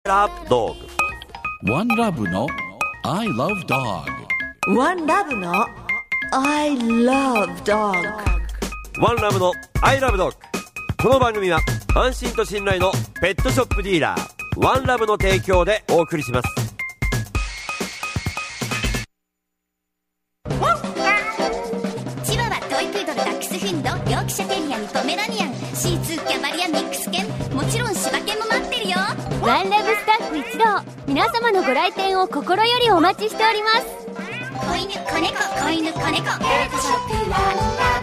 ラブドッグ。 ワンラブの I love dog。 ワンラブの I love dog。 ワンラブの I love dog。この番組は安心と信頼のペットショップディーラーワンラブの提供でお送りします。 チワワ、トイプードル、ダックスフンド、ヨークシャテリアにポメラニアン、シーツー、キャバリア、ミックス犬、もちろん柴犬も待ってるよ。 ワンラブスタッフ一同、皆様のご来店を心よりお待ちしております。 子犬、子猫、子犬、子猫、ペットショップワンラ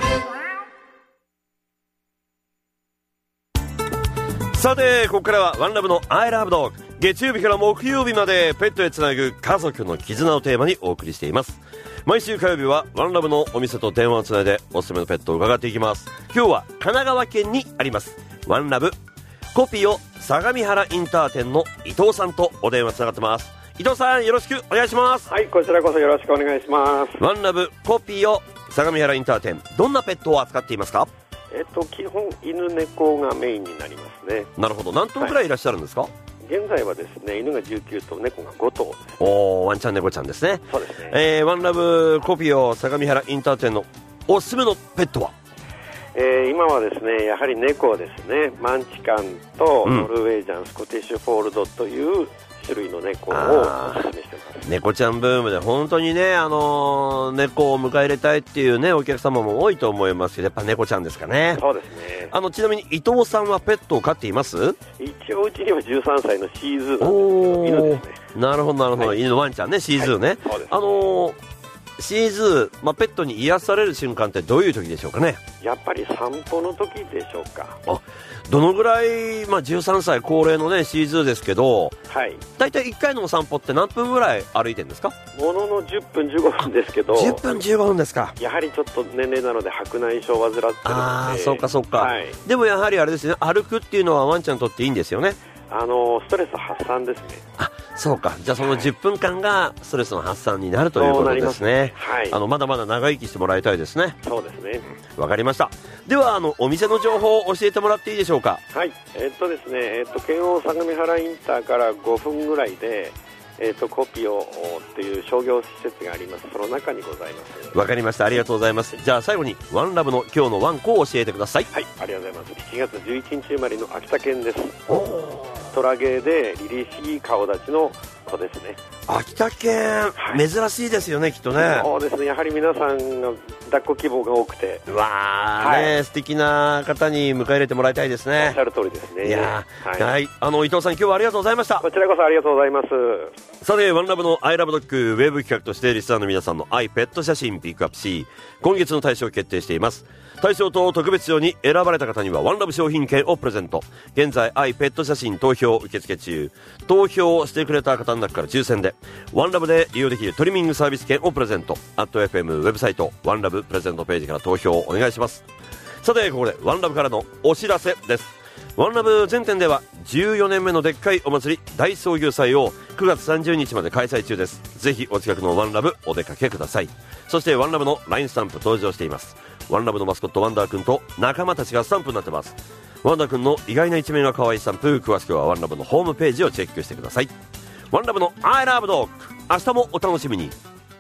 ブ。さてここからはワンラブの I love dog。 月曜日から木曜日までペットへつなぐ家族の絆をテーマにお送りしています。毎週火曜日はワンラブのお店と電話をつないでおすすめのペットを伺っていきます。今日は神奈川県にありますワンラブコピオ相模原インター店の伊藤さんとお電話つながってます。伊藤さんよろしくお願いします。 はい、こちらこそよろしくお願いします。 ワンラブコピオ相模原インター店、どんなペットを扱っていますか？ 基本犬猫がメインになりますね。 なるほど。何頭くらいいらっしゃるんですか？ 現在はですね、犬が19頭、猫が5頭です、ね。 おー、ワンちゃん猫ちゃんですね。 そうですね。 ワンラブコピオ相模原インター店のおすすめのペットは？ 今はですね、やはり猫ですね。マンチカンとノルウェージャン、スコティッシュフォールドという種類の猫をおすすめしてます。 猫ちゃんブームで本当にね、猫を迎え入れたいっていうねお客様も多いと思いますけど、やっぱ猫ちゃんですかね。 そうですね。 ちなみに伊藤さんはペットを飼っています？ 一応うちには13歳のシーズーなんですけど、犬ですね。 なるほどなるほど、はい、犬のワンちゃんね、シーズーね、はい、そうです。シーズー、ペットに癒される瞬間ってどういう時でしょうかね？ やっぱり散歩の時でしょうか。 どのぐらい、13歳高齢のねシーズーですけど、 はい、 だいたい1回のお散歩って何分ぐらい歩いてるんですか？ ものの10分15分ですけど。 10分15分ですか。 やはりちょっと年齢なので白内障を患ってるので。 そうかそうか、はい、でもやはりあれですね、歩くっていうのはワンちゃんにとっていいんですよね。 ストレス発散ですね。 そうか。じゃあその10分間がストレスの発散になるということですね。 はい、 まだまだ長生きしてもらいたいですね。 そうですね。 わかりました。ではお店の情報を教えてもらっていいでしょうか？ はい、ですね、京王相模原インターから5分ぐらいでコピオっていう商業施設があります。その中にございます。 わかりました。ありがとうございます。じゃあ最後にワンラブの今日のワンコを教えてください。 はい、ありがとうございます。7月11日生まれの秋田犬です。トラゲーで凛々しい顔立ちの子ですね。 秋田犬、はい、珍しいですよね、きっとね。 そうですね。やはり皆さんが抱っこ希望が多くて、 ね、素敵な方に迎え入れてもらいたいですね。 おっしゃる通りですね。 いや、はい、伊藤さん今日はありがとうございました。 こちらこそありがとうございます。 さてワンラブの I love dog ウェブ企画としてリスナーの皆さんの愛ペット写真ピックアップし、今月の大賞を決定しています。大賞と特別賞に選ばれた方にはワンラブ商品券をプレゼント。現在愛ペット写真投票受付中。投票をしてくれた方の中から抽選でワンラブで利用できるトリミングサービス券をプレゼント。@FM ウェブサイトワンラブプレゼントページから投票をお願いします。さてここでワンラブからのお知らせです。ワンラブ全店では14年目のでっかいお祭り大草牛祭を9月30日まで開催中です。ぜひお近くのワンラブお出かけください。そしてワンラブの LINE スタンプ登場しています。ワンラブのマスコットワンダーくんと仲間たちがスタンプになってます。ワンダーくんの意外な一面が可愛いスタンプ、詳しくはワンラブのホームページをチェックしてください。ワンラブの I love dog、 明日もお楽しみに。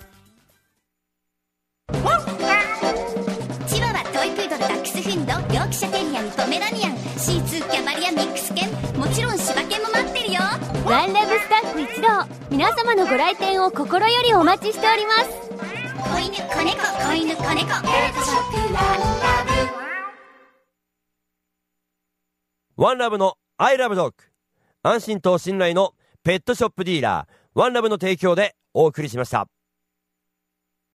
チワワ、トイプードル、ダックスフンド、ヨークシャテリアにポメラニアン、シーツー、キャバリア、ミックス犬、もちろん柴犬も待ってるよ。 ワンラブスタッフ一同、皆様のご来店を心よりお待ちしております。 子犬、子猫、子犬、子猫、ペットショップワンラブ。ワンラブの I love dog、 安心と信頼のペットショップディーラーワンラブの提供でお送りしました。